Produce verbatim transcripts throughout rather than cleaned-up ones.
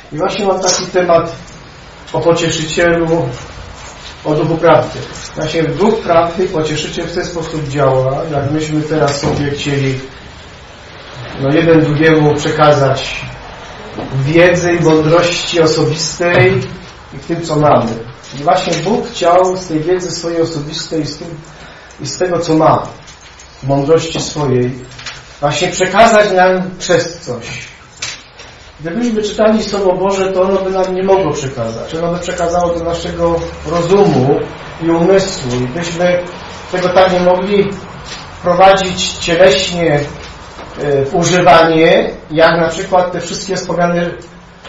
I właśnie mam taki temat o pocieszycielu, o duchu prawdy. Właśnie duch prawdy, pocieszyciel w ten sposób działa, jak myśmy teraz sobie chcieli no jeden drugiemu przekazać wiedzy i mądrości osobistej i w tym, co mamy. I właśnie Bóg chciał z tej wiedzy swojej osobistej i z, tym, i z tego, co ma, mądrości swojej, właśnie przekazać nam przez coś. Gdybyśmy czytali Słowo Boże, to ono by nam nie mogło przekazać. Ono by przekazało do naszego rozumu i umysłu. I byśmy tego tak nie mogli prowadzić cieleśnie w używanie, jak na przykład te wszystkie wspomniane yy,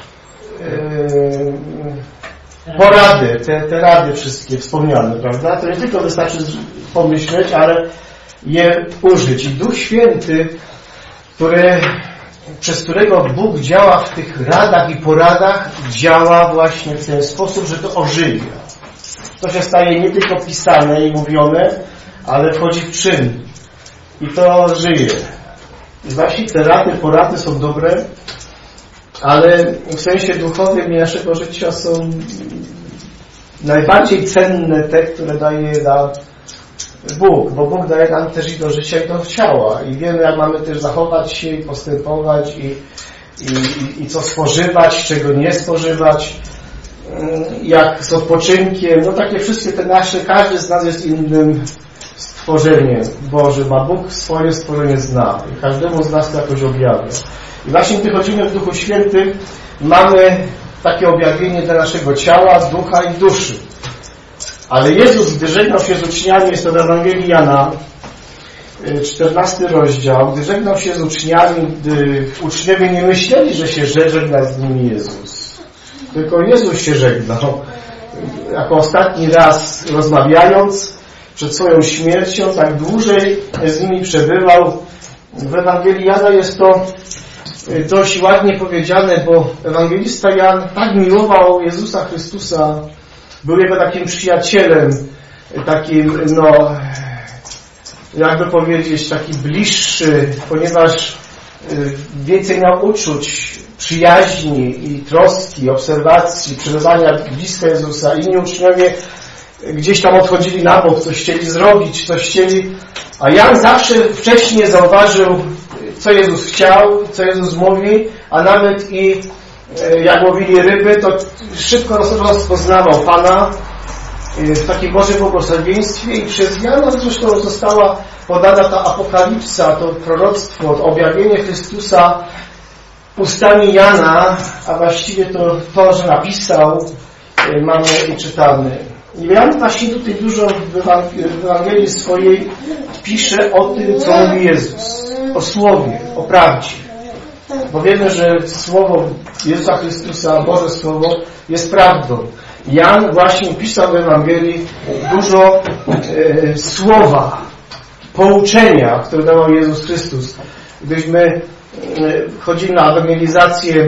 porady, te, te rady wszystkie wspomniane, prawda? To nie tylko wystarczy pomyśleć, ale je użyć. I Duch Święty, który, przez którego Bóg działa w tych radach i poradach, działa właśnie w ten sposób, że to ożywia. To się staje nie tylko pisane i mówione, ale wchodzi w czyn. I to żyje. I właśnie te rady, porady są dobre, ale w sensie duchowym naszego życia są najbardziej cenne te, które daje nam Bóg, bo Bóg daje nam też i do życia, i do ciała. I wiemy, jak mamy też zachować się i postępować i, i, i co spożywać, czego nie spożywać, jak z odpoczynkiem. No takie wszystkie te nasze, każdy z nas jest innym stworzeniem Bożym, a Bóg swoje stworzenie zna i każdemu z nas to jakoś objawia. I właśnie gdy chodzimy w Duchu Świętym, mamy takie objawienie dla naszego ciała, ducha i duszy. Ale Jezus, gdy żegnał się z uczniami, jest to w Ewangelii Jana, czternasty rozdział, gdy żegnał się z uczniami, gdy uczniowie nie myśleli, że się żegna z nimi Jezus. Tylko Jezus się żegnał. Jako ostatni raz rozmawiając przed swoją śmiercią, tak dłużej z nimi przebywał. W Ewangelii Jana jest to dość ładnie powiedziane, bo ewangelista Jan tak miłował Jezusa Chrystusa, był jego takim przyjacielem, takim, no, jakby powiedzieć, taki bliższy, ponieważ więcej miał uczuć, przyjaźni i troski, obserwacji, przebywania blisko Jezusa. Inni uczniowie gdzieś tam odchodzili na bok, coś chcieli zrobić, coś chcieli, a Jan zawsze wcześniej zauważył, co Jezus chciał, co Jezus mówi, a nawet i jak łowili ryby, to szybko rozpoznawał Pana w takim Bożym błogosławieństwie i przez Jana zresztą została podana ta apokalipsa, to proroctwo, to objawienie Chrystusa ustami Jana, a właściwie to, to że napisał, mamy i czytamy. I Jan właśnie tutaj dużo w Ewangelii swojej pisze o tym, co mówi Jezus, o Słowie, o prawdzie. Bo wiemy, że Słowo Jezusa Chrystusa, Boże Słowo, jest prawdą. Jan właśnie pisał w Ewangelii dużo e, słowa, pouczenia, które dawał Jezus Chrystus. Gdyśmy e, chodzili na ewangelizację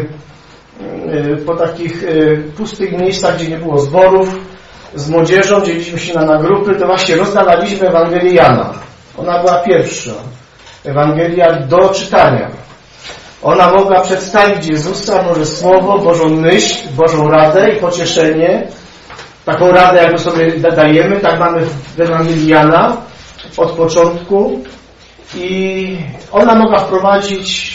e, po takich e, pustych miejscach, gdzie nie było zborów, z młodzieżą, dzieliliśmy się na, na grupy, to właśnie rozdawaliśmy Ewangelię Jana. Ona była pierwsza. Ewangelia do czytania. Ona mogła przedstawić Jezusa, Boże Słowo, Bożą myśl, Bożą radę i pocieszenie. Taką radę, jakby sobie dajemy, tak mamy w Ewangelii Jana od początku. I ona mogła wprowadzić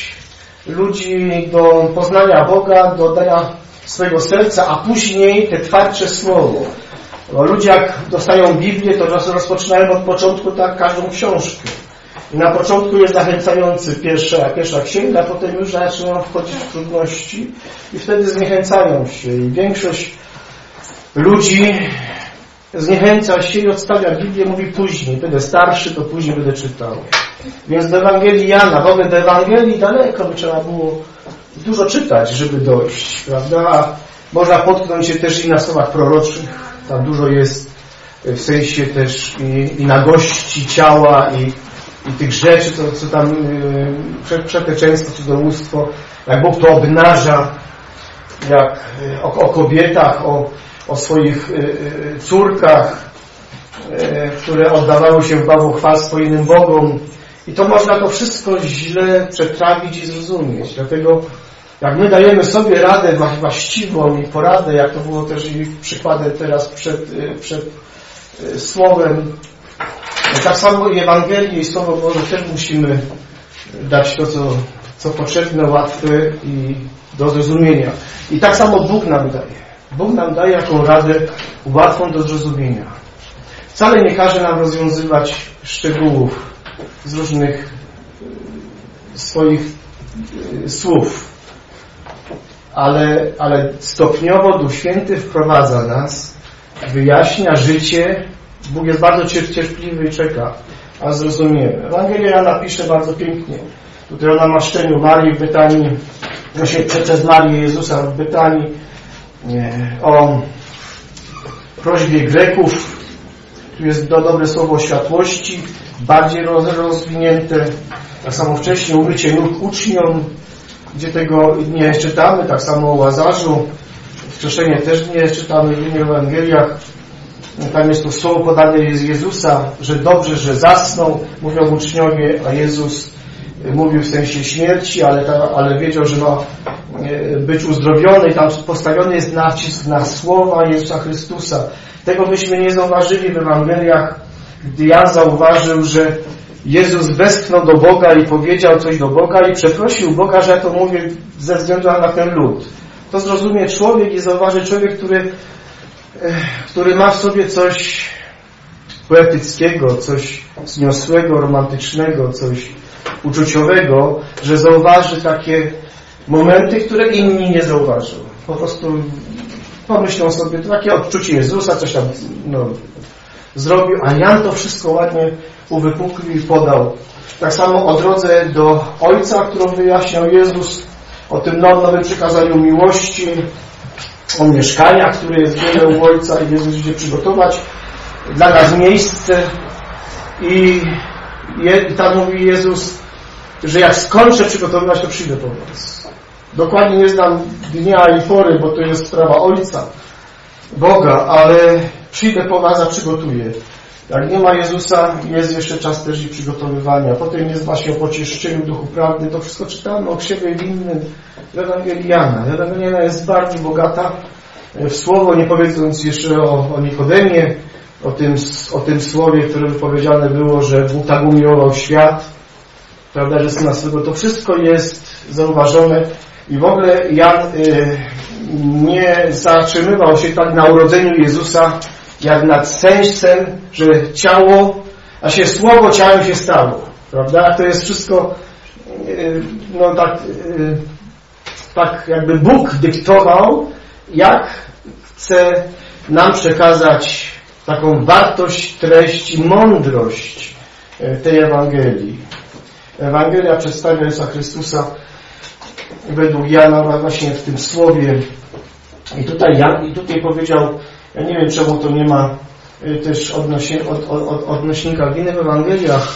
ludzi do poznania Boga, do dania swojego serca, a później te twardsze Słowo. Bo ludzie jak dostają Biblię, to rozpoczynają od początku tak każdą książkę. I na początku jest zachęcający pierwsza, pierwsza księga, a potem już zaczynają wchodzić w trudności i wtedy zniechęcają się. I większość ludzi zniechęca się i odstawia Biblię, mówi później, będę starszy, to później będę czytał. Więc do Ewangelii Jana, w ogóle do Ewangelii daleko by trzeba było dużo czytać, żeby dojść, prawda? Można potknąć się też i na słowach proroczych. Tam dużo jest w sensie też i, i nagości ciała i, i tych rzeczy, co, co tam yy, przepeczeństwo, cudzołóstwo, jak Bóg to obnaża, jak o, o kobietach, o, o swoich yy, córkach, yy, które oddawały się w bałwochwalstwo innym Bogom. I to można to wszystko źle przetrawić i zrozumieć. Dlatego jak my dajemy sobie radę właściwą i poradę, jak to było też i przykładem teraz przed, przed Słowem, tak samo i Ewangelię i Słowo Boże też musimy dać to, co, co potrzebne, łatwe i do zrozumienia. I tak samo Bóg nam daje. Bóg nam daje jaką radę łatwą do zrozumienia. Wcale nie każe nam rozwiązywać szczegółów z różnych swoich słów, ale, ale stopniowo Duch Święty wprowadza nas, wyjaśnia życie. Bóg jest bardzo cierpliwy i czeka, a zrozumiemy. Ewangelia Jana pisze bardzo pięknie. Tutaj o namaszczeniu Marii w Betanii, właśnie przez Marię Jezusa w Betanii, o prośbie Greków. Tu jest do dobre słowo światłości, bardziej rozwinięte. Tak samo wcześniej umycie nóg uczniom, gdzie tego nie czytamy. Tak samo o Łazarzu. Wskrzeszenie też nie czytamy w innych Ewangeliach. Tam jest to słowo podane z Jezusa, że dobrze, że zasnął, mówią uczniowie, a Jezus mówił w sensie śmierci, ale, ta, ale wiedział, że ma być uzdrowiony i tam postawiony jest nacisk na słowa Jezusa Chrystusa. Tego myśmy nie zauważyli w Ewangeliach, gdy Jan zauważył, że Jezus westchnął do Boga i powiedział coś do Boga i przeprosił Boga, że ja to mówię ze względu na ten lud. To zrozumie człowiek i zauważy człowiek, który, który ma w sobie coś poetyckiego, coś wzniosłego, romantycznego, coś uczuciowego, że zauważy takie momenty, które inni nie zauważą. Po prostu pomyślą sobie, to takie odczucie Jezusa, coś tam no, zrobił, a Jan to wszystko ładnie uwypuklił i podał. Tak samo o drodze do Ojca, którą wyjaśniał Jezus, o tym nowym przykazaniu miłości, o mieszkaniach, które jest wiele u Ojca i Jezus idzie przygotować dla nas miejsce. I, i tam mówi Jezus, że jak skończę przygotowywać, to przyjdę po was. Dokładnie nie znam dnia i pory, bo to jest sprawa Ojca, Boga, ale przyjdę po was, a przygotuję. Jak nie ma Jezusa, jest jeszcze czas też i przygotowywania. Potem jest właśnie o pocieszczeniu Duchu Prawdy. To wszystko czytamy o krzewie winnym w Ewangelii Jana. Ewangelia Jana jest bardzo bogata w słowo, nie powiedząc jeszcze o, o Nikodemie, o tym, o tym słowie, które wypowiedziane było, że Bóg tak umiłował świat, prawda, że Syna swego. To wszystko jest zauważone i w ogóle Jan y, nie zatrzymywał się tak na urodzeniu Jezusa, jak nad sędzcem, że ciało, a się słowo ciałem się stało, prawda? To jest wszystko y, no tak, y, tak jakby Bóg dyktował, jak chce nam przekazać taką wartość, treść i mądrość tej Ewangelii. Ewangelia przedstawia Jezusa Chrystusa według Jana właśnie w tym słowie. I tutaj Jan i tutaj powiedział, ja nie wiem czemu to nie ma też odnośnie, od, od, odnośnika w innych Ewangeliach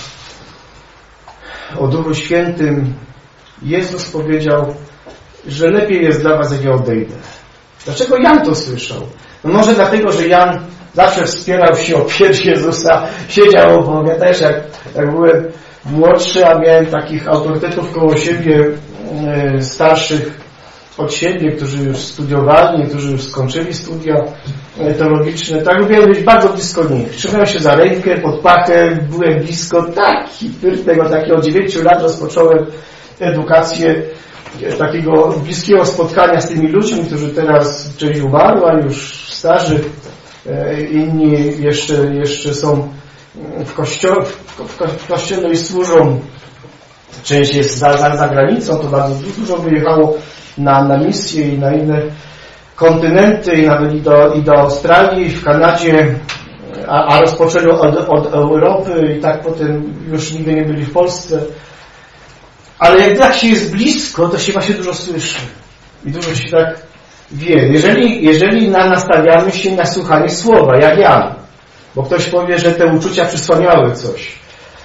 o Duchu Świętym. Jezus powiedział, że lepiej jest dla was, jak ja odejdę. Dlaczego Jan to słyszał? No może dlatego, że Jan zawsze wspierał się o pierś Jezusa, siedział obok. Ja też jak, jak byłem młodszy, a miałem takich autorytetów koło siebie, e, starszych od siebie, którzy już studiowali, którzy już skończyli studia teologiczne, tak lubiłem być bardzo blisko nich. Trzymałem się za rękę, pod pachę, byłem blisko, taki tego takiego od dziewięciu lat rozpocząłem edukację takiego bliskiego spotkania z tymi ludźmi, którzy teraz część umarła, już starzy, inni jeszcze, jeszcze są w kościele, w kościele i służą. Część jest za, za, za granicą, to bardzo dużo wyjechało na, na misje i na inne kontynenty, i nawet i do, i do Australii, w Kanadzie, a, a rozpoczęli od, od Europy i tak potem już nigdy nie byli w Polsce. Ale jak tak się jest blisko, to się właśnie dużo słyszy. I dużo się tak wie. Jeżeli, jeżeli na, nastawiamy się na słuchanie słowa, jak Jan, bo ktoś powie, że te uczucia przysłaniały coś.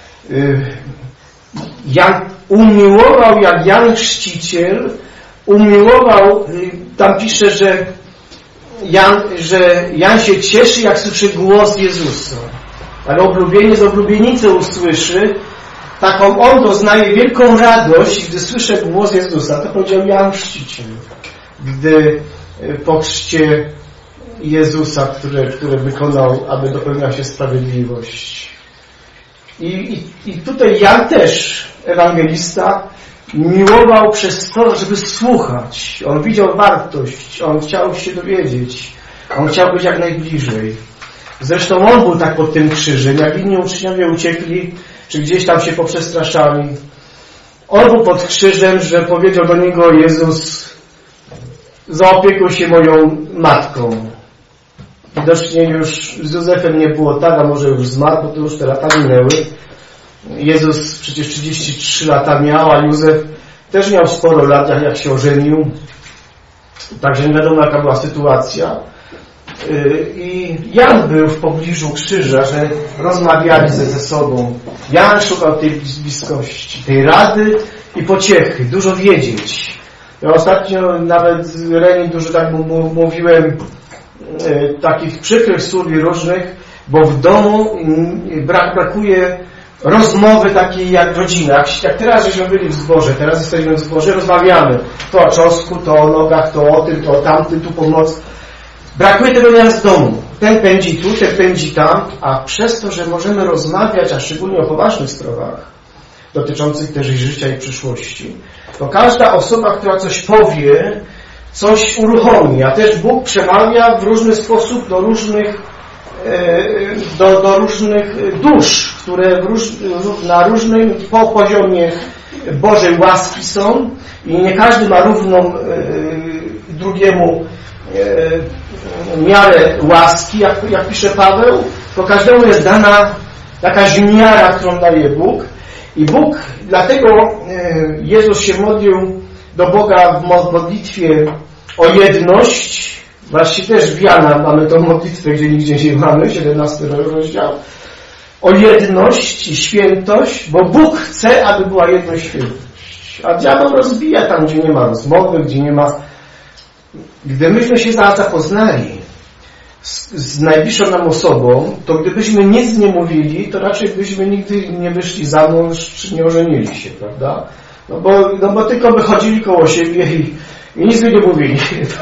Jan umiłował, jak Jan Chrzciciel umiłował, tam pisze, że Jan, że Jan się cieszy, jak słyszy głos Jezusa. Ale oblubienie z oblubienicy usłyszy, taką on doznaje wielką radość, gdy słyszę głos Jezusa. To powiedział Jan Chrzciciel, gdy po chrzcie Jezusa, które, które wykonał, aby dopełniła się sprawiedliwość. I, i, I tutaj Jan też, ewangelista, miłował przez to, żeby słuchać. On widział wartość, on chciał się dowiedzieć, on chciał być jak najbliżej. Zresztą on był tak pod tym krzyżem, jak inni uczniowie uciekli, czy gdzieś tam się poprzestraszali. On był pod krzyżem, że powiedział do niego Jezus: zaopiekuj się moją matką. Widocznie już z Józefem nie było tak, a może już zmarł, bo to już te lata minęły. Jezus przecież trzydzieści trzy lata miał, a Józef też miał sporo lat, jak się ożenił. Także nie wiadomo, jaka była sytuacja. I Jan był w pobliżu krzyża, że rozmawiali ze, ze sobą. Jan szukał tej bliskości, tej rady i pociechy, dużo wiedzieć. Ja ostatnio nawet z Reni dużo tak mówiłem e, takich przykrych słów i różnych, bo w domu brak, brakuje rozmowy takiej jak rodzina. Jak, jak teraz żeśmy byli w zborze, teraz jesteśmy w zborze, rozmawiamy. To o czosnku, to o nogach, to o tym, to o tamtym, tu pomoc. Brakuje tego nieraz w domu. Ten pędzi tu, ten pędzi tam, a przez to, że możemy rozmawiać, a szczególnie o poważnych sprawach dotyczących też i życia i przyszłości, to każda osoba, która coś powie, coś uruchomi, a też Bóg przemawia w różny sposób do różnych do, do różnych dusz, które w róż, na różnym po poziomie Bożej łaski są i nie każdy ma równą drugiemu miarę łaski, jak, jak pisze Paweł, to każdemu jest dana jakaś miara, którą daje Bóg. I Bóg, dlatego Jezus się modlił do Boga w modlitwie o jedność. Właściwie też w Jana mamy tą modlitwę, gdzie nigdzie nie mamy, siedemnasty rozdział. O jedność i świętość, bo Bóg chce, aby była jedność i świętość. A diabeł rozbija tam, gdzie nie ma rozmowy, gdzie nie ma... Gdy myśmy się zapoznali z, z najbliższą nam osobą, to gdybyśmy nic nie mówili, to raczej byśmy nigdy nie wyszli za mąż, czy nie ożenili się, prawda? No bo, no bo tylko by chodzili koło siebie i, i nic by nie mówili.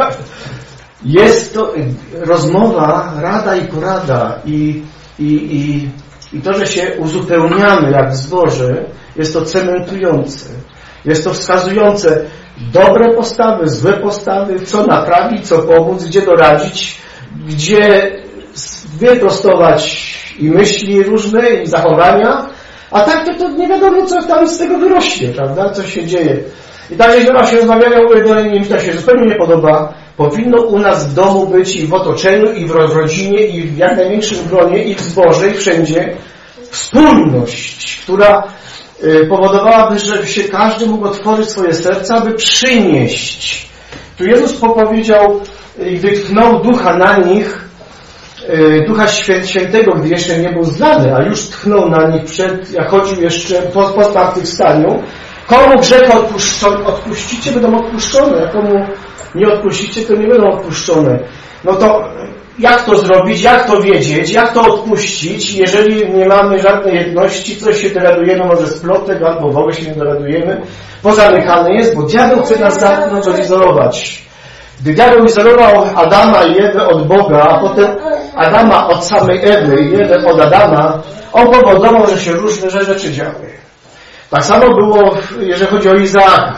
Jest to rozmowa, rada i porada i, i, i, i to, że się uzupełniamy jak w zborze, jest to cementujące. Jest to wskazujące dobre postawy, złe postawy, co naprawić, co pomóc, gdzie doradzić, gdzie wyprostować i myśli różne, i zachowania, a tak to, to nie wiadomo, co tam z tego wyrośnie, prawda? Co się dzieje. I tak jeśli się rozmawiają, mi to się zupełnie nie podoba. Powinno u nas w domu być i w otoczeniu, i w rodzinie, i w jak największym gronie, i w zborze, i wszędzie wspólność, która powodowałaby, że się każdy mógł otworzyć swoje serce, aby przynieść. Tu Jezus powiedział i wytchnął ducha na nich, Ducha Świętego, gdy jeszcze nie był znany, a już tchnął na nich przed, jak chodził jeszcze po, po zmartwychwstaniu. Komu grzechy odpuścicie, będą odpuszczone, a komu nie odpuścicie, to nie będą odpuszczone. No to jak to zrobić, jak to wiedzieć, jak to odpuścić, jeżeli nie mamy żadnej jedności, coś się doradujemy, może z plotek, albo w ogóle się nie doradujemy, pozamykane jest, bo diabeł chce nas zamknąć, odizolować. Gdy diabeł izolował Adama i Ewę od Boga, a potem Adama od samej Ewy i Ewę od Adama, on powodował, że się różne rzeczy działy. Tak samo było, jeżeli chodzi o Izaaka.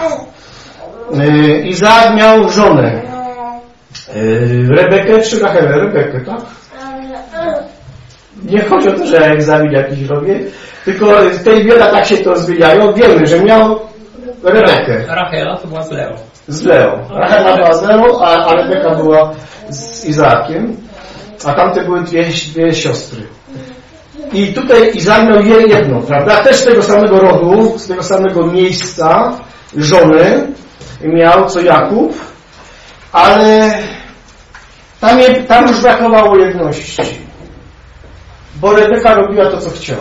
Izaak miał żonę. Rebekę czy Rachelę? Rebekę, tak? Nie chodzi o to, że egzamin jakiś robię, tylko w tej wiele tak się to zmieniają. Wiemy, że miał Rebekę. Rachela to była z Leo. Z Leo. Rachela była z Leo, a, a Rebeka była z Izaakiem, a tamte były dwie, dwie siostry. I tutaj Izaak miał jedną, prawda? Też z tego samego rodu, z tego samego miejsca żony miał co Jakub, ale tam, je, tam już brakowało jedności, bo Rebeka robiła to, co chciała.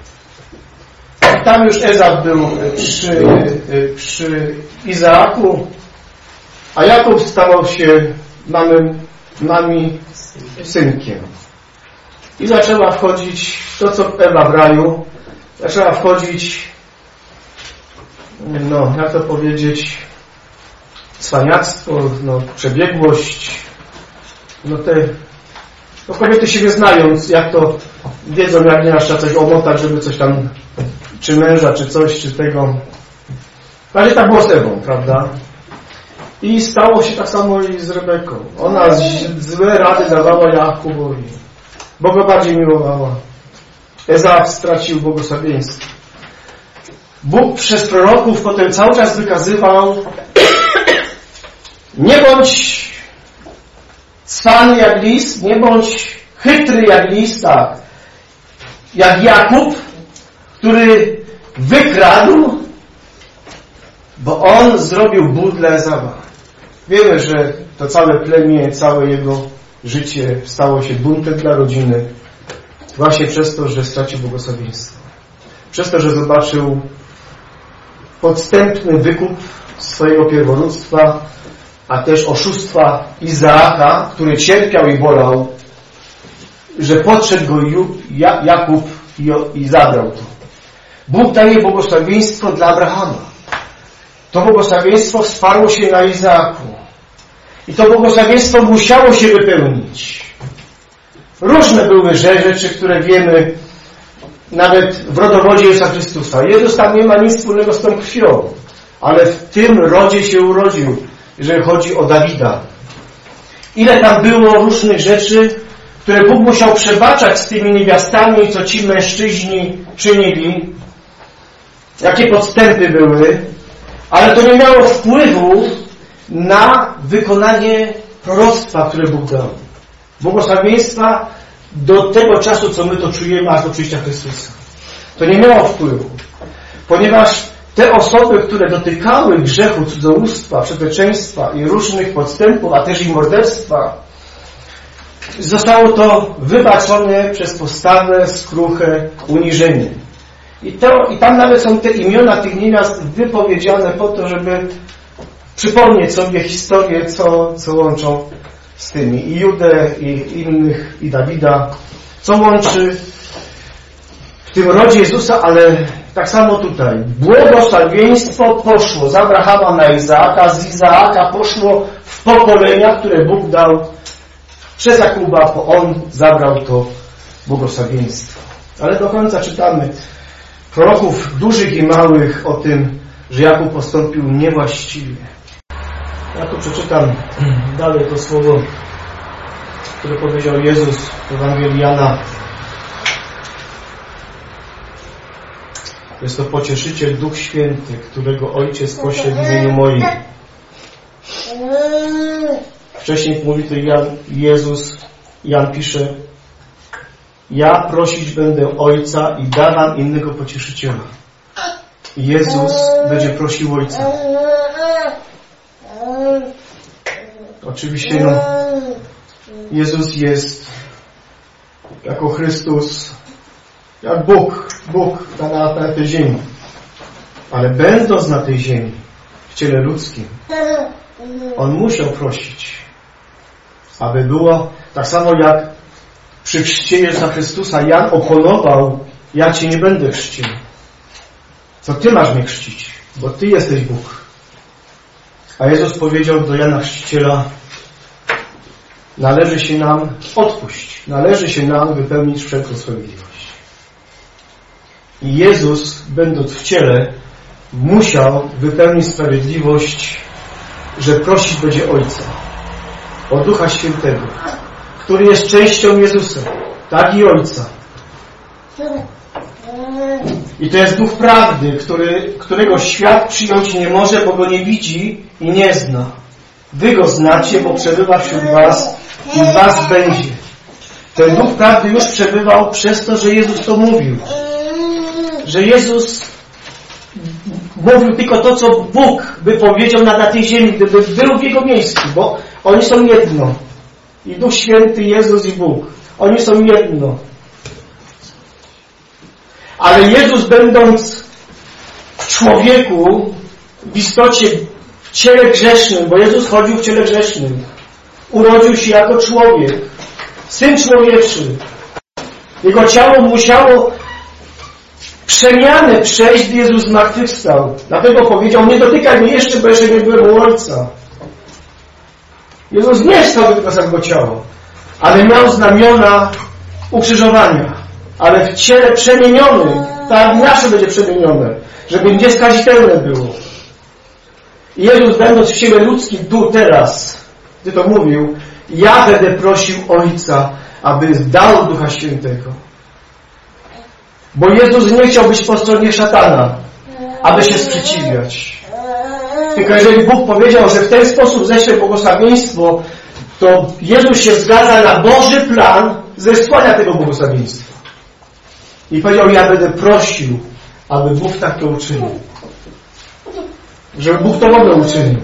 Tam już Ezaf był przy, przy Izaaku, a Jakub stawał się mamym, mami synkiem. I zaczęła wchodzić to, co Ewa w raju, zaczęła wchodzić no, jak to powiedzieć, cwaniactwo, no, przebiegłość, no te, no kobiety siebie znając, jak to wiedzą, jak nie trzeba coś omotać, żeby coś tam, czy męża, czy coś, czy tego. Ale tak było z Ewą, prawda? I stało się tak samo i z Rebeką. Ona złe rady dawała Jakubowi, bo go bardziej miłowała. Ezaw stracił błogosławieństwo. Bóg przez proroków potem cały czas wykazywał: nie bądź cwany jak lis, nie bądź chytry jak lis, tak, jak Jakub, który wykradł, bo on zrobił ból dla Ezawa. Wiemy, że to całe plemię, całe jego życie stało się buntem dla rodziny właśnie przez to, że stracił błogosławieństwo. Przez to, że zobaczył podstępny wykup swojego pierworództwa, a też oszustwa Izaaka, który cierpiał i bolał, że podszedł go Jakub i zabrał to. Bóg daje błogosławieństwo dla Abrahama. To błogosławieństwo wsparło się na Izaaku. I to błogosławieństwo musiało się wypełnić. Różne były rzeczy, które wiemy nawet w rodowodzie Jezusa Chrystusa. Jezus tam nie ma nic wspólnego z tą krwią, ale w tym rodzie się urodził, jeżeli chodzi o Dawida. Ile tam było różnych rzeczy, które Bóg musiał przebaczać z tymi niewiastami, co ci mężczyźni czynili, jakie podstępy były, ale to nie miało wpływu na wykonanie proroctwa, które Bóg dał. Błogosławieństwa do tego czasu, co my to czujemy, aż do przyjścia Chrystusa. To nie miało wpływu, ponieważ te osoby, które dotykały grzechu cudzołóstwa, przekleństwa i różnych podstępów, a też i morderstwa, zostało to wybaczone przez postawę, skruchę, uniżenie. I, to, I tam nawet są te imiona tych niewiast wypowiedziane po to, żeby przypomnieć sobie historię, co, co łączą z tymi. I Judę, i innych, i Dawida. Co łączy w tym rodzie Jezusa, ale tak samo tutaj. Błogosławieństwo poszło z Abrahama na Izaaka, z Izaaka poszło w pokolenia, które Bóg dał przez Jakuba, bo on zabrał to błogosławieństwo. Ale do końca czytamy proroków dużych i małych o tym, że Jakub postąpił niewłaściwie. Ja tu przeczytam dalej to słowo, które powiedział Jezus w Ewangelii Jana. Jest to pocieszyciel, Duch Święty, którego Ojciec pośle w imieniu moim. Wcześniej mówi to Jan, Jezus, Jan pisze: ja prosić będę Ojca i da wam innego pocieszyciela. Jezus będzie prosił Ojca. Oczywiście no, Jezus jest jako Chrystus, jak Bóg, Bóg na, na tej ziemi. Ale będąc na tej ziemi, w ciele ludzkim, On musiał prosić, aby było tak samo jak przy chrzcie Jezusa Chrystusa Jan oponował: ja Cię nie będę chrzcił. To Ty masz mnie chrzcić, bo Ty jesteś Bóg. A Jezus powiedział do Jana Chrzciciela: należy się nam odpuść, należy się nam wypełnić wszelką sprawiedliwość. I Jezus, będąc w ciele, musiał wypełnić sprawiedliwość, że prosić będzie Ojca o Ducha Świętego, który jest częścią Jezusa, tak i Ojca. I to jest Duch Prawdy, który, którego świat przyjąć nie może, bo go nie widzi i nie zna. Wy go znacie, bo przebywa wśród was i w was będzie. Ten Duch Prawdy już przebywał przez to, że Jezus to mówił. Że Jezus mówił tylko to, co Bóg by powiedział na, na tej ziemi, gdyby był w Jego miejscu, bo oni są jedno. I Duch Święty, Jezus i Bóg. Oni są jedno. Ale Jezus, będąc w człowieku, w istocie w ciele grzesznym, bo Jezus chodził w ciele grzesznym, urodził się jako człowiek, Syn Człowieczy. Jego ciało musiało przemianę przejść, gdy Jezus zmartwychwstał. Dlatego powiedział, nie dotykaj mnie jeszcze, bo jeszcze nie byłem u Ojca. Jezus nie stał tylko samego ciała, ale miał znamiona ukrzyżowania, ale w ciele przemieniony, tak nasze będzie przemienione, żeby nieskazitelne było. I Jezus, będąc w ciele ludzkim tu, teraz, gdy to mówił, ja będę prosił Ojca, aby dał Ducha Świętego. Bo Jezus nie chciał być po stronie szatana, aby się sprzeciwiać. Tylko jeżeli Bóg powiedział, że w ten sposób ześle błogosławieństwo, to Jezus się zgadza na Boży plan zesłania tego błogosławieństwa. I powiedział, ja będę prosił, aby Bóg tak to uczynił. Żeby Bóg to w ogóle uczynił.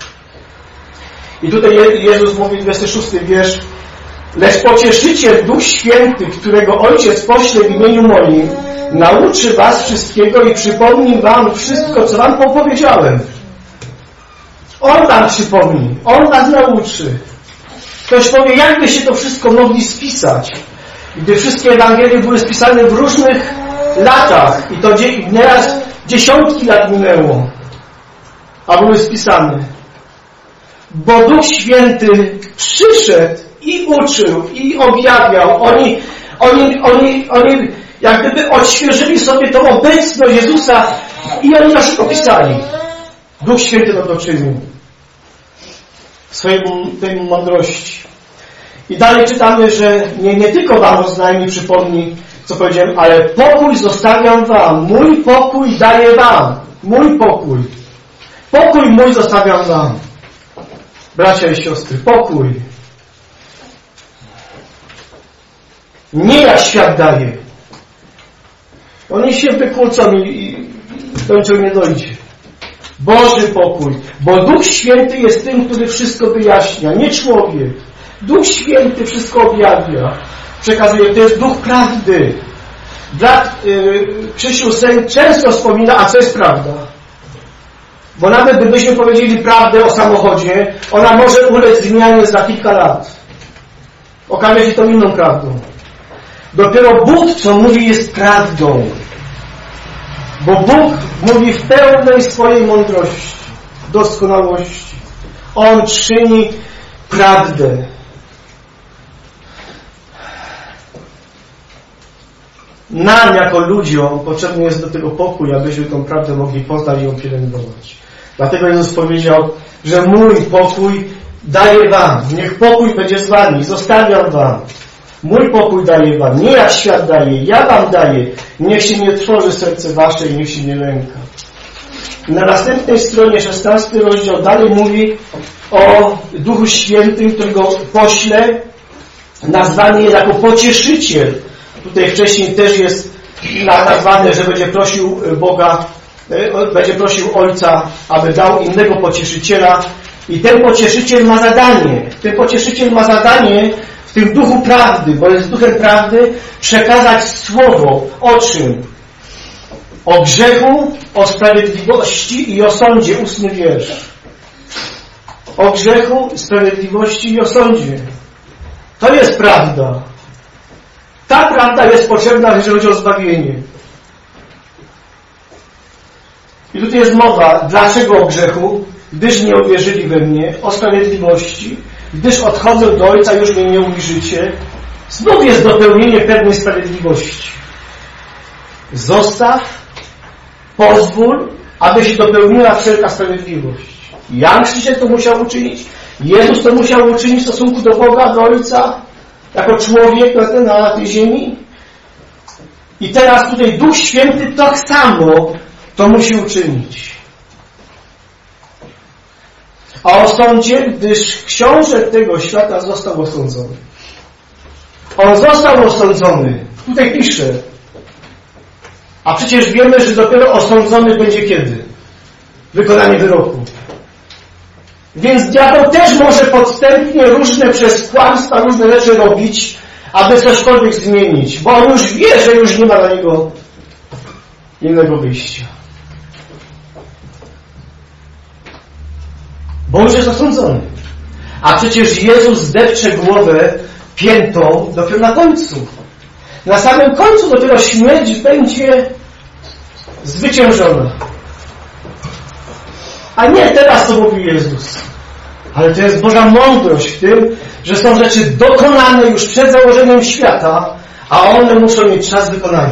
I tutaj Jezus mówi, dwudziesty szósty wiersz, lecz pocieszyciel Duch Święty, którego Ojciec pośle w imieniu moim, nauczy was wszystkiego i przypomni wam wszystko, co wam opowiedziałem. On wam przypomni, On was nauczy. Ktoś powie, jakby się to wszystko mogli spisać, gdy wszystkie Ewangelie były spisane w różnych latach i to nieraz dziesiątki lat minęło, a były spisane. Bo Duch Święty przyszedł i uczył, i objawiał. Oni, oni, oni, oni jak gdyby odświeżyli sobie tą obecność Jezusa i oni to szybko pisali. Duch Święty to doczynił. Swojej tej mądrości. I dalej czytamy, że nie, nie tylko wam oznajmi, przypomni, co powiedziałem, ale pokój zostawiam wam. Mój pokój daję wam. Mój pokój. Pokój mój zostawiam wam. Bracia i siostry, pokój. Nie jak świat daje. Oni się wykłócą i, i do niczego nie dojdzie. Boży pokój. Bo Duch Święty jest tym, który wszystko wyjaśnia. Nie człowiek. Duch Święty wszystko objawia. Przekazuje. To jest Duch prawdy. Brat yy, Krzysiu Seń często wspomina, a co jest prawda? Bo nawet gdybyśmy powiedzieli prawdę o samochodzie, ona może ulec zmianie za kilka lat. Okaże się to inną prawdą. Dopiero Bóg, co mówi, jest prawdą. Bo Bóg mówi w pełnej swojej mądrości, doskonałości. On czyni prawdę. Nam, jako ludziom, potrzebny jest do tego pokój, abyśmy tą prawdę mogli poznać i ją pielęgnować. Dlatego Jezus powiedział, że mój pokój daję wam. Niech pokój będzie z wami. Zostawiam wam. Mój pokój daję wam. Nie jak świat daje. Ja wam daję. Niech się nie trwoży serce wasze i niech się nie lęka. Na następnej stronie, szesnasty rozdział, dalej mówi o Duchu Świętym, którego pośle, nazwany jako pocieszyciel. Tutaj wcześniej też jest nazwane, że będzie prosił Boga, będzie prosił Ojca, aby dał innego pocieszyciela. I ten pocieszyciel ma zadanie. Ten pocieszyciel ma zadanie w tym duchu prawdy, bo jest duchem prawdy, przekazać słowo. O czym? O grzechu, o sprawiedliwości i o sądzie. Ósmy wiersz. O grzechu, sprawiedliwości i o sądzie. To jest prawda. Ta prawda jest potrzebna, jeżeli chodzi o zbawienie. I tutaj jest mowa, dlaczego o grzechu? Gdyż nie uwierzyli we mnie, o sprawiedliwości, gdyż odchodzę do Ojca, już mnie nie ujrzycie. Znów jest dopełnienie pewnej sprawiedliwości. Zostaw, pozwól, aby się dopełniła wszelka sprawiedliwość. Jan Chrzciciel to musiał uczynić, Jezus to musiał uczynić w stosunku do Boga, do Ojca, jako człowiek na tej ziemi. I teraz tutaj Duch Święty tak samo to musi uczynić. A o sądzie, gdyż książę tego świata został osądzony. On został osądzony. Tutaj pisze. A przecież wiemy, że dopiero osądzony będzie kiedy? Wykonanie wyroku. Więc diabeł też może podstępnie różne przez kłamstwa, różne rzeczy robić, aby cośkolwiek zmienić. Bo on już wie, że już nie ma dla niego innego wyjścia. Bo już jest osądzony. A przecież Jezus zdepcze głowę piętą dopiero na końcu. Na samym końcu dopiero śmierć będzie zwyciężona. A nie teraz, co mówi Jezus. Ale to jest Boża mądrość w tym, że są rzeczy dokonane już przed założeniem świata, a one muszą mieć czas wykonania.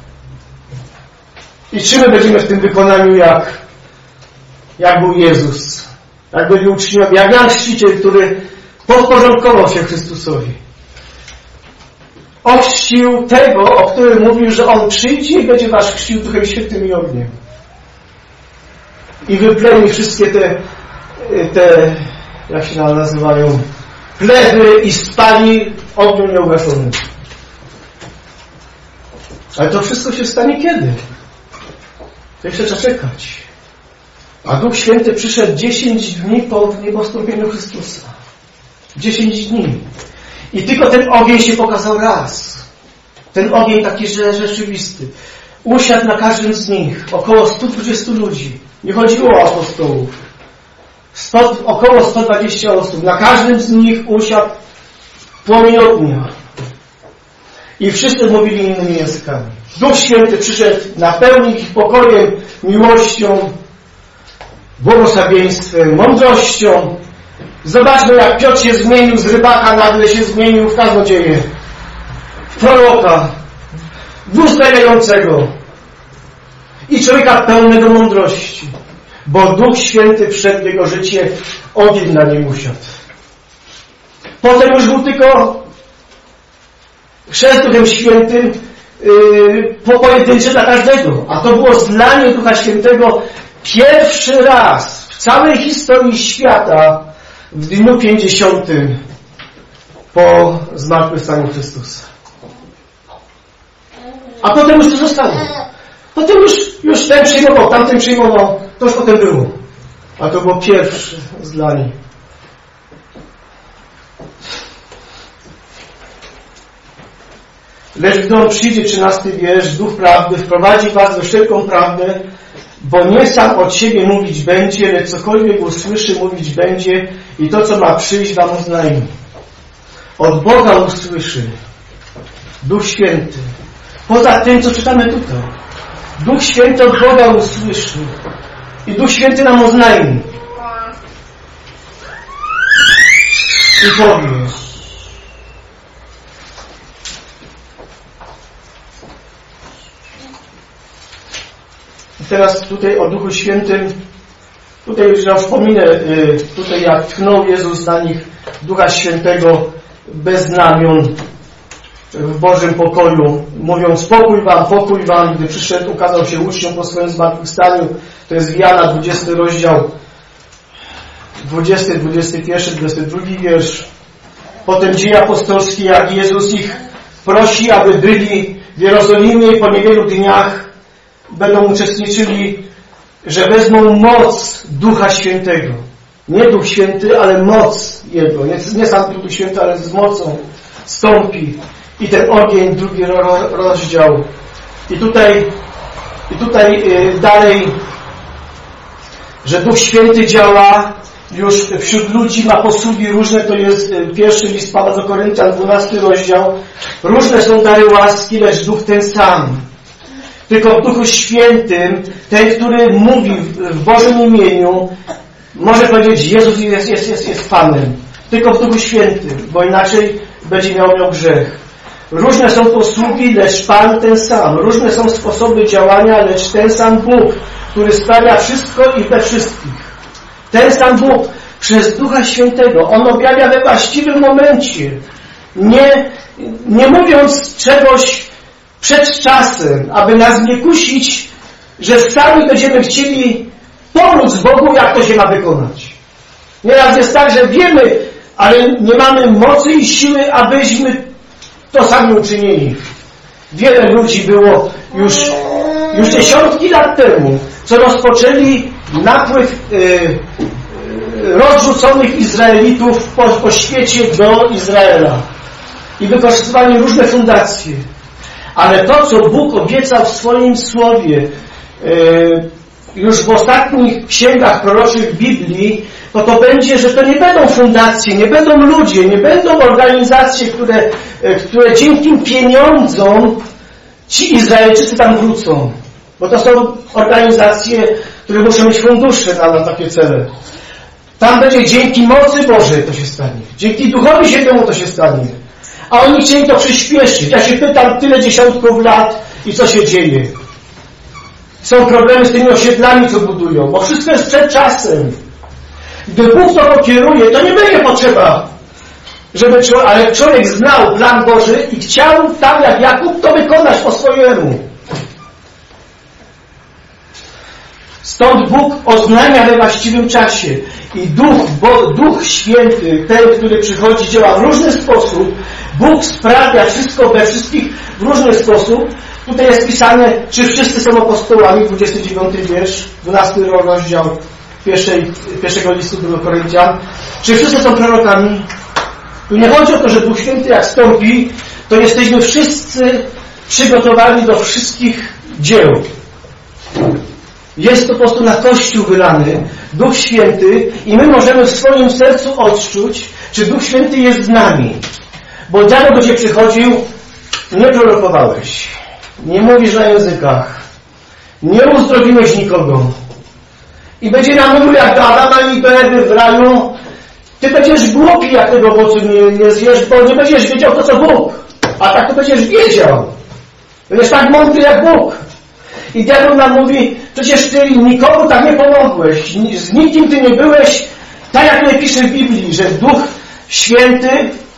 I czy my będziemy w tym wykonaniu jak, jak był Jezus, jak byli uczniowie, jak Jan Chrzciciel, który podporządkował się Chrystusowi. Ochrzcił tego, o którym mówił, że On przyjdzie i będzie was chrzcił Duchem Świętym i ogniem. I wypleni wszystkie te, te, jak się nazywają, plewy i spali ogniu nieugaszonym. Ale to wszystko się stanie kiedy? To jeszcze trzeba czekać. A Duch Święty przyszedł dziesięć dni po niebowstąpieniu Chrystusa. dziesięć dni. I tylko ten ogień się pokazał raz. Ten ogień taki rzeczywisty. Usiadł na każdym z nich. Około stu dwudziestu ludzi. Nie chodziło o apostołów. sto, około sto dwadzieścia osób. Na każdym z nich usiadł płomień ognia. I wszyscy mówili innymi językami. Duch Święty przyszedł, napełnił ich pokojem, miłością, błogosławieństwem, mądrością. Zobaczmy, jak Piotr się zmienił z rybaka, nagle się zmienił w kaznodzieję, w proroka, w uzdrawiającego i człowieka pełnego mądrości. Bo Duch Święty wszedł w jego życie, ogień na nim usiadł. Potem już był tylko chrzest Duchem Świętym yy, po pojedyncze dla każdego. A to było zlanie Ducha Świętego pierwszy raz w całej historii świata w dniu pięćdziesiątym po zmartwychwstaniu Chrystusa. A potem już to zostało. Potem już, już ten przyjmował, tamten przyjmował. To już potem było. A to było pierwsze zlanie. Lecz gdy On przyjdzie, trzynasty wiersz, Duch Prawdy wprowadzi was we wszelką prawdę, bo nie sam od siebie mówić będzie, lecz cokolwiek usłyszy, mówić będzie i to, co ma przyjść, wam oznajmi. Od Boga usłyszy Duch Święty. Poza tym, co czytamy tutaj. Duch Święty od Boga usłyszy i Duch Święty nam oznajmi. I powie. Teraz tutaj o Duchu Świętym, tutaj już ja wspominę, tutaj jak tchnął Jezus na nich Ducha Świętego bez znamion w Bożym pokoju, mówiąc pokój wam, pokój wam, gdy przyszedł, ukazał się uczniom po swoim zmartwychwstaniu. To jest Jana, dwudziesty rozdział, dwudziesty, dwudziesty pierwszy, dwudziesty drugi wiersz. Potem dzieje apostolskie, jak Jezus ich prosi, aby byli w Jerozolimie i po niewielu dniach będą uczestniczyli, że wezmą moc Ducha Świętego. Nie Duch Święty, ale moc Jego. Nie, nie sam Duch Święty, ale z mocą stąpi. I ten ogień, drugi ro, rozdział. I tutaj, i tutaj yy, dalej, że Duch Święty działa już wśród ludzi, ma posługi różne. To jest pierwszy list Pawła do Koryntian, dwunasty rozdział. Różne są dary łaski, lecz Duch ten sam. Tylko w Duchu Świętym, ten, który mówi w Bożym imieniu, może powiedzieć, Jezus jest, jest, jest, jest Panem. Tylko w Duchu Świętym, bo inaczej będzie miał, miał grzech. Różne są posługi, lecz Pan ten sam. Różne są sposoby działania, lecz ten sam Bóg, który sprawia wszystko i we wszystkich. Ten sam Bóg przez Ducha Świętego. On objawia we właściwym momencie. Nie, nie mówiąc czegoś przed czasem, aby nas nie kusić, że sami będziemy chcieli pomóc Bogu, jak to się ma wykonać. Nieraz jest tak, że wiemy, ale nie mamy mocy i siły, abyśmy to sami uczynili. Wiele ludzi było już, już dziesiątki lat temu, co rozpoczęli napływ yy, rozrzuconych Izraelitów po, po świecie do Izraela i wykorzystywali różne fundacje. Ale to, co Bóg obiecał w swoim Słowie yy, już w ostatnich księgach proroczych Biblii, to to będzie, że to nie będą fundacje, nie będą ludzie, nie będą organizacje, które, które dzięki pieniądzom ci Izraelczycy tam wrócą. Bo to są organizacje, które muszą mieć fundusze na, na takie cele. Tam będzie dzięki mocy Bożej to się stanie. Dzięki Duchowi Świętemu to się stanie. A oni chcieli to przyspieszyć. Ja się pytam tyle dziesiątków lat i co się dzieje. Są problemy z tymi osiedlami, co budują, bo wszystko jest przed czasem. Gdy Bóg to pokieruje, to nie będzie potrzeba, żeby człowiek, ale człowiek znał plan Boży i chciał, tak jak Jakub, to wykonać po swojemu. Stąd Bóg oznajmia we właściwym czasie i Duch, bo Duch Święty, ten, który przychodzi, działa w różny sposób. Bóg sprawia wszystko we wszystkich w różny sposób. Tutaj jest pisane, czy wszyscy są apostołami, dwudziesty dziewiąty wiersz, dwunasty rozdział pierwszej, pierwszego listu do Koryntian. Czy wszyscy są prorokami? Tu nie chodzi o to, że Duch Święty jak stąpi, to jesteśmy wszyscy przygotowani do wszystkich dzieł. Jest to po prostu na Kościół wylany Duch Święty i my możemy w swoim sercu odczuć, czy Duch Święty jest z nami. Bo diabeł do Ciebie przychodził, nie prorokowałeś, nie mówisz na językach, nie uzdrowiłeś nikogo. I będzie nam mówił jak do Adama i do Ewy w raju, ty będziesz głupi, jak tego owocu nie, nie zjesz, bo nie będziesz wiedział to, co Bóg. A tak to będziesz wiedział. Będziesz tak mądry jak Bóg. I diabeł nam mówi, przecież ty nikomu tak nie pomogłeś, z nikim ty nie byłeś, tak jak tutaj pisze w Biblii, że Duch Święty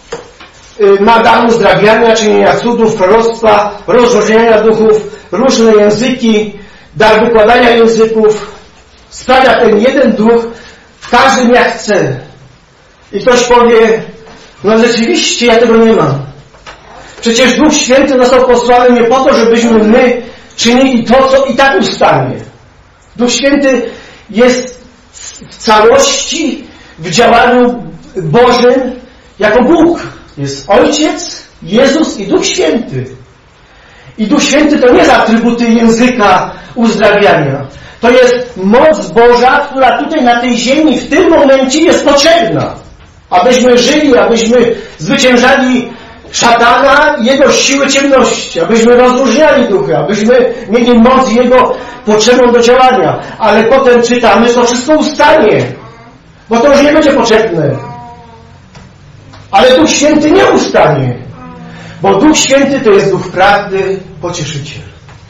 ma dar uzdrawiania, czynienia cudów, proroctwa, rozróżniania duchów, różne języki, dar wykładania języków. Sprawia ten jeden duch w każdym jak chce. I ktoś powie, no rzeczywiście ja tego nie mam. Przecież Duch Święty został posłany nie po to, żebyśmy my czynili to, co i tak ustanie. Duch Święty jest w całości w działaniu Bożym jako Bóg. Jest Ojciec, Jezus i Duch Święty. I Duch Święty to nie jest atrybuty języka uzdrawiania. To jest moc Boża, która tutaj na tej ziemi w tym momencie jest potrzebna. Abyśmy żyli, abyśmy zwyciężali szatana i jego siły ciemności, abyśmy rozróżniali duchy, abyśmy mieli moc Jego potrzebną do działania. Ale potem czytamy, że to wszystko ustanie, bo to już nie będzie potrzebne. Ale Duch Święty nie ustanie, bo Duch Święty to jest Duch prawdy, pocieszyciel.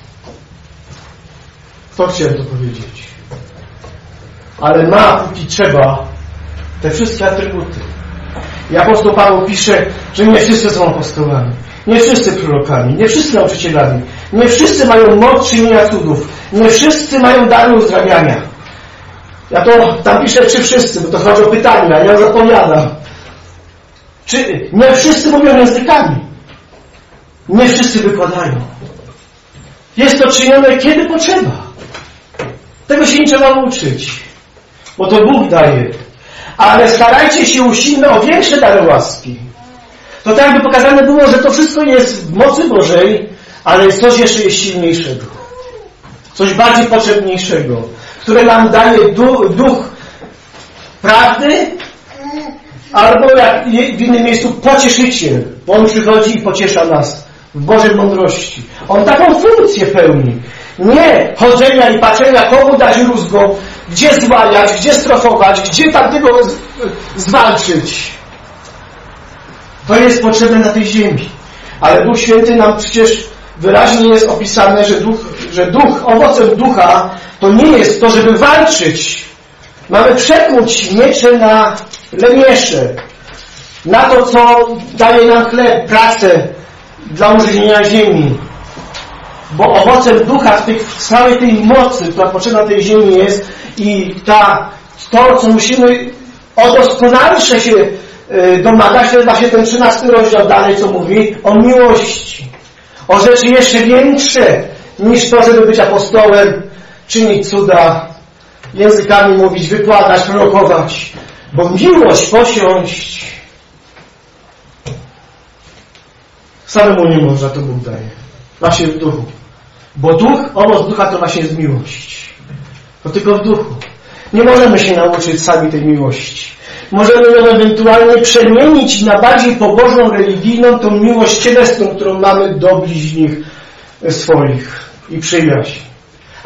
To chciałem to powiedzieć. Ale ma, póki trzeba, te wszystkie atrybuty. I apostoł Paweł pisze, że nie wszyscy są apostołami, nie wszyscy prorokami, nie wszyscy nauczycielami, nie wszyscy mają moc czynienia cudów, nie wszyscy mają dary uzdrawiania. Ja to tam piszę, czy wszyscy, bo to chodzi o pytania, ja już odpowiadam. Czy nie wszyscy mówią językami, nie wszyscy wykładają. Jest to czynione kiedy potrzeba. Tego się nie trzeba uczyć, bo to Bóg daje. Ale starajcie się usilnie o większe dary łaski. To tak jakby pokazane było, że to wszystko jest w mocy Bożej, ale coś jeszcze jest silniejszego. Coś bardziej potrzebniejszego, które nam daje duch, duch prawdy, albo jak w innym miejscu pocieszyciel, bo On przychodzi i pociesza nas w Bożej mądrości. On taką funkcję pełni. Nie chodzenia i patrzenia, komu dać rózgą, gdzie zwalniać, gdzie strofować, gdzie tamtego zwalczyć. To jest potrzebne na tej ziemi. Ale Duch Święty nam przecież wyraźnie jest opisane, że duch, że duch, owocem ducha to nie jest to, żeby walczyć. Mamy przekuć miecze na lemiesze, na to, co daje nam chleb, pracę dla użytkowania ziemi. Bo owocem ducha w, tych, w całej tej mocy, która potrzebna tej ziemi jest i ta, to, co musimy o doskonalsze się y, domagać, to jest właśnie ten trzynasty rozdział dalej, co mówi o miłości. O rzeczy jeszcze większe niż to, żeby być apostołem, czynić cuda, językami mówić, wykładać, prorokować. Bo miłość posiąść samemu nie można, to Bóg daje. Właśnie w duchu. Bo duch, owoc ducha to właśnie jest miłość. To tylko w duchu. Nie możemy się nauczyć sami tej miłości. Możemy ją ewentualnie przemienić na bardziej pobożną, religijną, tą miłość cielesną, którą mamy do bliźnich swoich i przyjaźń.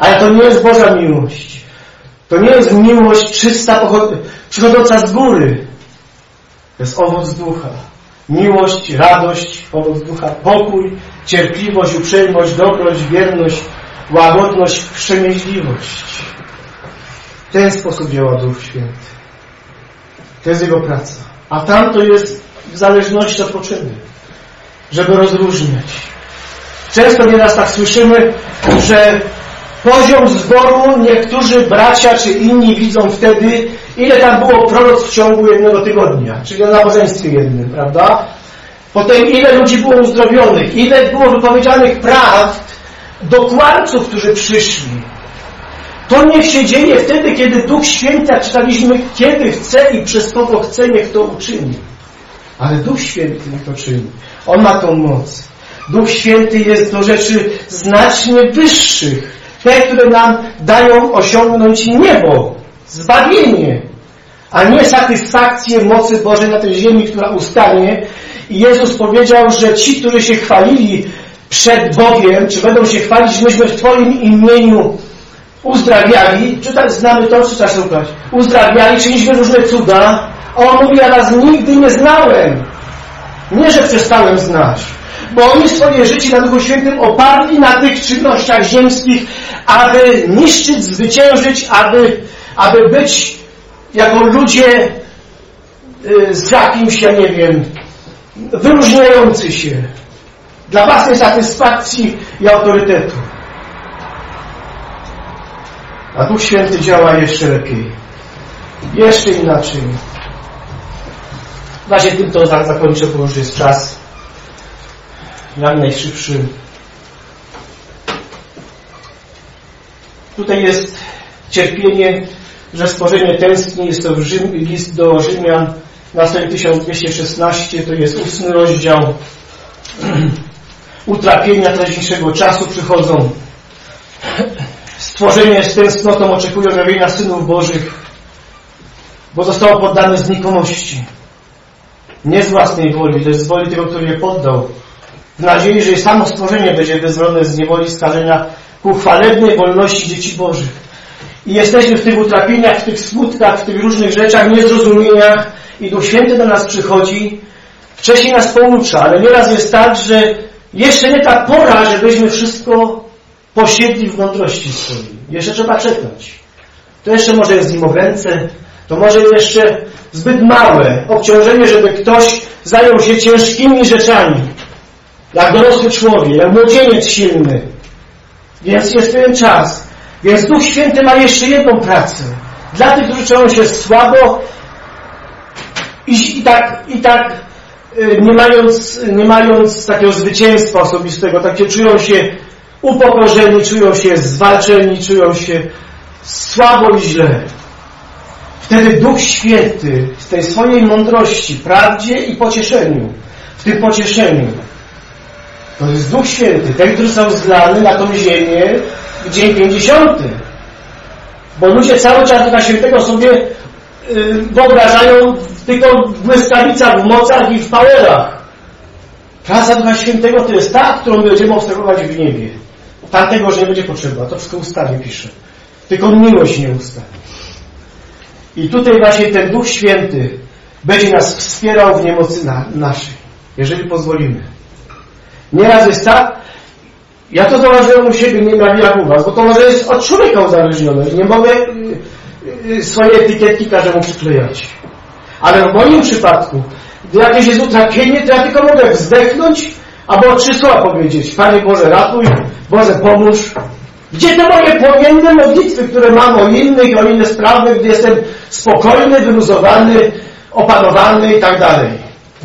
Ale to nie jest Boża miłość. To nie jest miłość czysta, przychodząca z góry. To jest owoc ducha. Miłość, radość, owoc ducha, pokój, cierpliwość, uprzejmość, dobroć, wierność, łagodność, wstrzemięźliwość. W ten sposób działa Duch Święty. To jest Jego praca. A tam to jest w zależności od potrzeby, żeby rozróżniać. Często nieraz tak słyszymy, że poziom zboru niektórzy bracia czy inni widzą wtedy, ile tam było proroc w ciągu jednego tygodnia, czyli na nabożeństwie jednym, prawda? Potem ile ludzi było uzdrowionych, ile było wypowiedzianych prawd do kłamców, którzy przyszli. To niech się dzieje wtedy, kiedy Duch Święty, jak czytaliśmy, kiedy chce i przez kogo chce, niech to uczyni. Ale Duch Święty niech to czyni. On ma tą moc. Duch Święty jest do rzeczy znacznie wyższych. Te, które nam dają osiągnąć niebo, zbawienie, a nie satysfakcję mocy Bożej na tej ziemi, która ustanie. I Jezus powiedział, że ci, którzy się chwalili przed Bogiem, czy będą się chwalić, myśmy w Twoim imieniu uzdrawiali, czy tak znamy to, czy tak szukać, uzdrawiali, czyniliśmy różne cuda, a On mówi, ja was nigdy nie znałem. Nie, że przestałem znać. Bo oni swoje życie na Duchu Świętym oparli na tych czynnościach ziemskich, aby niszczyć, zwyciężyć, aby, aby być jako ludzie y, z jakimś, ja nie wiem, wyróżniający się dla własnej satysfakcji i autorytetu. A Duch Święty działa jeszcze lepiej. Jeszcze inaczej. Właśnie tym to zakończę, bo już jest czas jak najszybszy. Tutaj jest cierpienie, że stworzenie tęskni. Jest to Rzym, list do Rzymian na stronie tysiąc dwieście szesnaście. To jest ósmy rozdział. Utrapienia teraźniejszego czasu przychodzą. Stworzenie z tęsknotą oczekuje objawienia synów Bożych, bo zostało poddane znikomości. Nie z własnej woli, lecz z woli tego, który je poddał. W nadziei, że samo stworzenie będzie wyzwolone z niewoli skażenia ku chwalebnej wolności dzieci Bożych. I jesteśmy w tych utrapieniach, w tych smutkach, w tych różnych rzeczach, niezrozumieniach i Duch Święty do nas przychodzi, wcześniej nas poucza, ale nieraz jest tak, że jeszcze nie ta pora, żebyśmy wszystko posiedli w mądrości swojej. Jeszcze trzeba czekać. To jeszcze może jest zimowręce, to może jeszcze zbyt małe obciążenie, żeby ktoś zajął się ciężkimi rzeczami. Jak dorosły człowiek, jak młodzieniec silny. Więc jest ten czas. Więc Duch Święty ma jeszcze jedną pracę. Dla tych, którzy czują się słabo i, i tak, i tak nie mając, nie mając takiego zwycięstwa osobistego, takie czują się upokorzeni, czują się zwalczeni, czują się słabo i źle. Wtedy Duch Święty z tej swojej mądrości, prawdzie i pocieszeniu, w tym pocieszeniu, to jest Duch Święty, ten, który został zlany na tą ziemię w dzień pięćdziesiąty. Bo ludzie cały czas Ducha Świętego sobie yy, wyobrażają tylko w błyskawicach, w mocach i w powerach. Praca Ducha Świętego to jest ta, którą będziemy obserwować w niebie. Tamtego już nie będzie potrzeba, to wszystko w ustawie pisze. Tylko miłość nie ustawi. I tutaj właśnie ten Duch Święty będzie nas wspierał w niemocy na, naszej, jeżeli pozwolimy. Nieraz jest tak, ja to zauważyłem u siebie, nie wiem jak u was, bo to może jest od człowieka uzależnione. Nie mogę swoje etykietki każdemu przyklejać. Ale w moim przypadku, gdy jakieś jest utrapienie, to ja tylko mogę wzdechnąć albo trzy słowa powiedzieć. Panie Boże, ratuj, Boże, pomóż. Gdzie te moje płomienne modlitwy, które mam o innych, o inne sprawy, gdy jestem spokojny, wyluzowany, opanowany i tak dalej.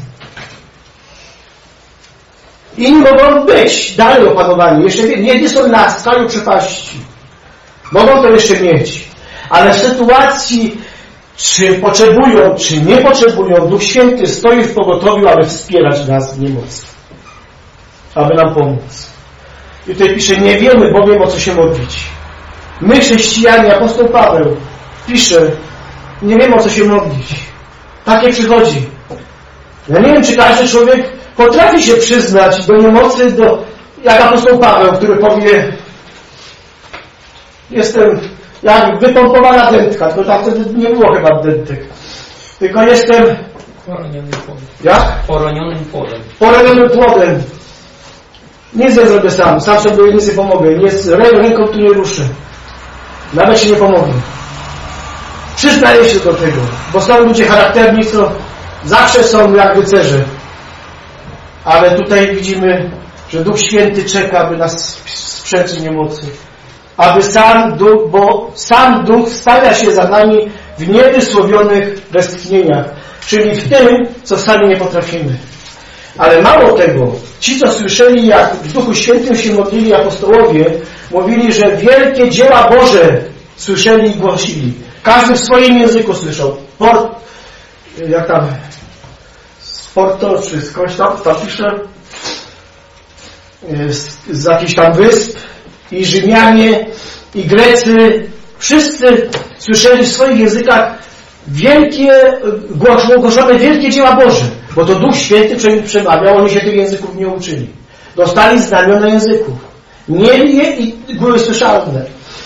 Inni mogą być dalej opanowani. Jeszcze nie, nie są na skraju przepaści. Mogą to jeszcze mieć. Ale w sytuacji, czy potrzebują, czy nie potrzebują, Duch Święty stoi w pogotowiu, aby wspierać nas w niemocy. Aby nam pomóc. I tutaj pisze, nie wiemy bowiem, o co się modlić. My, chrześcijanie, apostoł Paweł pisze, nie wiemy, o co się modlić. Takie przychodzi. Ja nie wiem, czy każdy człowiek potrafi się przyznać do niemocy, do, jak apostoł Paweł, który powie, Jestem jak wypompowana dętka, tylko tam wtedy nie było chyba dętek. Tylko jestem... Poronionym płodem. Jak? Poronionym płodem. Poronionym płodem. Nic nie zrobię sam. Sam sobie nic nie pomogę. Nie, rę, ręką tu nie ruszę. Nawet się nie pomogę. Przyznaję się do tego. Bo są ludzie charakterni, co zawsze są jak rycerze. Ale tutaj widzimy, że Duch Święty czeka, aby nas sprzęczyć niemocy. Aby sam Duch, bo sam Duch stawia się za nami w niewysłowionych westchnieniach. Czyli w tym, co sami nie potrafimy. Ale mało tego, ci, co słyszeli, jak w Duchu Świętym się modlili apostołowie, mówili, że wielkie dzieła Boże słyszeli i głosili. Każdy w swoim języku słyszał. Port, jak tam, z Porto, czy skądś tam, tam pisze, z, z jakichś tam wysp, i Rzymianie, i Grecy, wszyscy słyszeli w swoich językach wielkie, głoszone wielkie dzieła Boże, bo to Duch Święty przemawiał, oni się tych języków nie uczyli. Dostali znamiona języków. Mieli je i były słyszalne.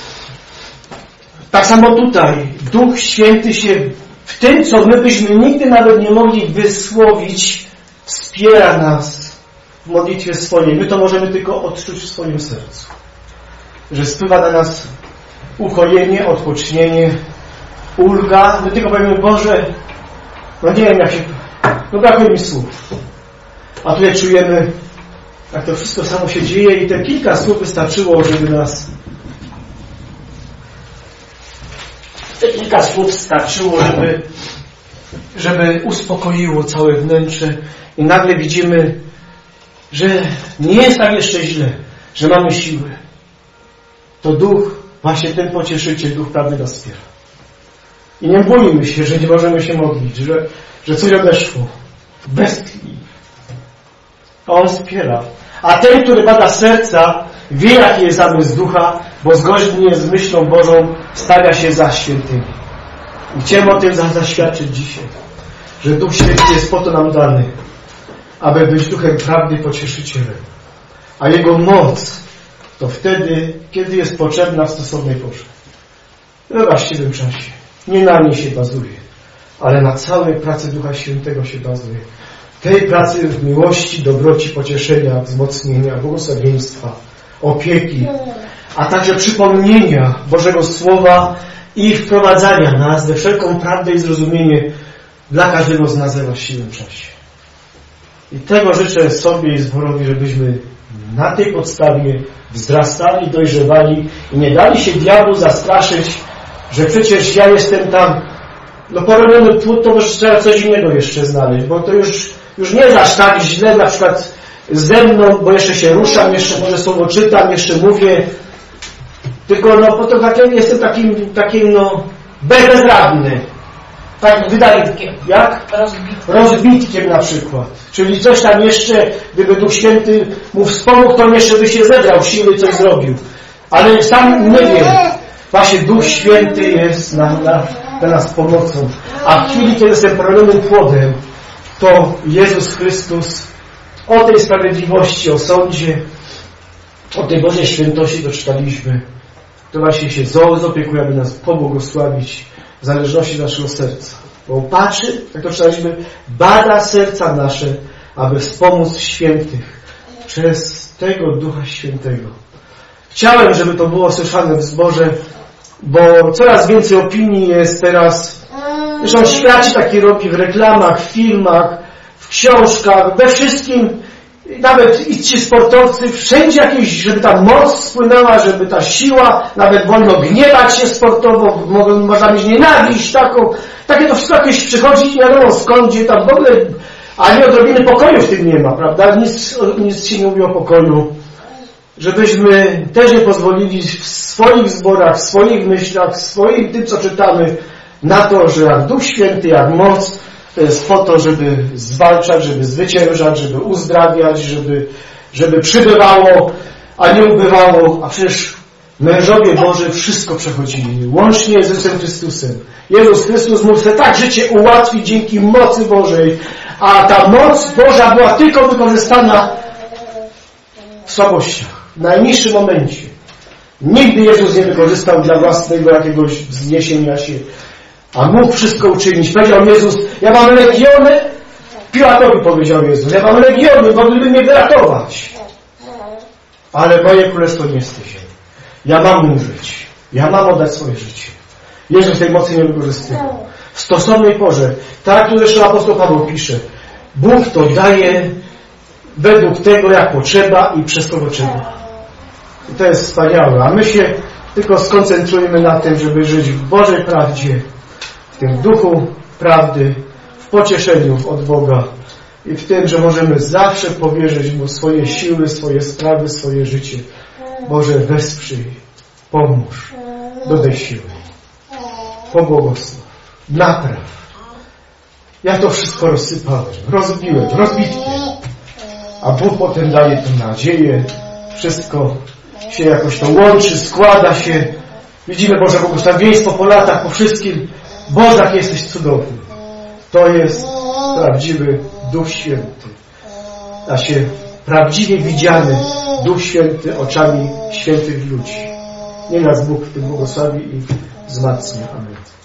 Tak samo tutaj. Duch Święty się w tym, co my byśmy nigdy nawet nie mogli wysłowić, wspiera nas w modlitwie swojej. My to możemy tylko odczuć w swoim sercu. Że spływa na nas ukojenie, odpocznienie, ulga. My tylko powiemy, Boże, no nie wiem jak się... No brakuje mi słów. A tutaj czujemy, jak to wszystko samo się dzieje i te kilka słów wystarczyło, żeby nas... Te kilka słów starczyło, żeby, żeby uspokoiło całe wnętrze i nagle widzimy, że nie jest tak jeszcze źle, że mamy siły. To Duch, właśnie ten pocieszyciel, Duch prawdy nas wspiera. I nie bójmy się, że nie możemy się modlić, że, że coś odeszło. Westchnij. A On wspiera. A ten, który bada serca, wie, jaki jest zamysł Ducha, bo zgodnie z myślą Bożą stawia się za świętymi. I chciałem o tym zaświadczyć dzisiaj, że Duch Święty jest po to nam dany, aby być Duchem prawdy i pocieszycielem. A Jego moc to wtedy, kiedy jest potrzebna w stosownej porze. We właściwym czasie. Nie na niej się bazuje, ale na całej pracy Ducha Świętego się bazuje. Tej pracy w miłości, dobroci, pocieszenia, wzmocnienia, błogosławieństwa, opieki, a także przypomnienia Bożego Słowa i wprowadzania nas we wszelką prawdę i zrozumienie dla każdego z nas we właściwym czasie. I tego życzę sobie i zborowi, żebyśmy na tej podstawie wzrastali, dojrzewali i nie dali się diabłu zastraszyć, że przecież ja jestem tam, no poroniony płód, to już trzeba coś innego jeszcze znaleźć, bo to już, już nie jest aż tak źle, na przykład ze mną, bo jeszcze się ruszam, jeszcze może słowo czytam, jeszcze mówię, tylko no po to takim, jestem takim, takim no bezradny. Tak wydaje, jak? Rozbitkiem. Rozbitkiem na przykład. Czyli coś tam jeszcze, gdyby Duch Święty mu wspomógł, to jeszcze by się zebrał siły, coś zrobił. Ale sam nie wiem. Właśnie Duch Święty jest na, na, dla nas pomocą. A w chwili, kiedy jestem poronionym płodem, to Jezus Chrystus o tej sprawiedliwości, o sądzie, o tej Bożej świętości doczytaliśmy. To właśnie się zopiekuje, aby nas pobłogosławić w zależności od naszego serca. Bo patrzy, jak to czytaliśmy, bada serca nasze, aby wspomóc świętych przez tego Ducha Świętego. Chciałem, żeby to było słyszane w zborze, bo coraz więcej opinii jest teraz, zresztą świat taki robi w reklamach, w filmach, w książkach, we wszystkim, nawet i ci sportowcy, wszędzie jakieś, żeby ta moc spłynęła, żeby ta siła, nawet wolno gniewać się sportowo, można mieć nienawiść taką, takie to wszystko jakieś przychodzi, nie wiadomo skąd, gdzie tam w ogóle, ani odrobiny pokoju w tym nie ma, prawda? Nic, nic się nie mówi o pokoju. Żebyśmy też nie pozwolili w swoich zborach, w swoich myślach, w swoim tym, co czytamy, na to, że jak Duch Święty, jak moc, to jest po to, żeby zwalczać, żeby zwyciężać, żeby uzdrawiać, żeby, żeby przybywało, a nie ubywało. A przecież mężowie Boży wszystko przechodzili, łącznie z Jezusem Chrystusem. Jezus Chrystus mógł sobie tak życie ułatwić dzięki mocy Bożej, a ta moc Boża była tylko wykorzystana w słabościach, w najniższym momencie. Nigdy Jezus nie wykorzystał dla własnego jakiegoś wzniesienia się, a mógł wszystko uczynić. Powiedział Jezus, ja mam legiony, Piłatowi powiedział Jezus, ja mam legiony, mogliby mnie wyratować. Ale moje królestwo nie jest tej ziemi. Ja mam umrzeć. Ja mam oddać swoje życie. Jezus tej mocy nie wykorzystywał. W stosownej porze, tak tu zresztą apostoł Paweł pisze, Bóg to daje według tego, jak potrzeba i przez kogo trzeba. I to jest wspaniałe. A my się tylko skoncentrujemy na tym, żeby żyć w Bożej prawdzie, w tym duchu prawdy, w pocieszeniu od Boga i w tym, że możemy zawsze powierzyć Mu swoje siły, swoje sprawy, swoje życie. Boże, wesprzyj, pomóż, dodaj siły, pobłogosław, napraw. Ja to wszystko rozsypałem, rozbiłem, rozbitkiem. A Bóg potem daje tę nadzieję, wszystko się jakoś to łączy, składa się. Widzimy Boże błogosławieństwo po latach, po wszystkim. Boże, jak jesteś cudowny. To jest prawdziwy Duch Święty. A się prawdziwie widziany Duch Święty oczami świętych ludzi. Niech nas Bóg w tym błogosławi i wzmacnia. Amen.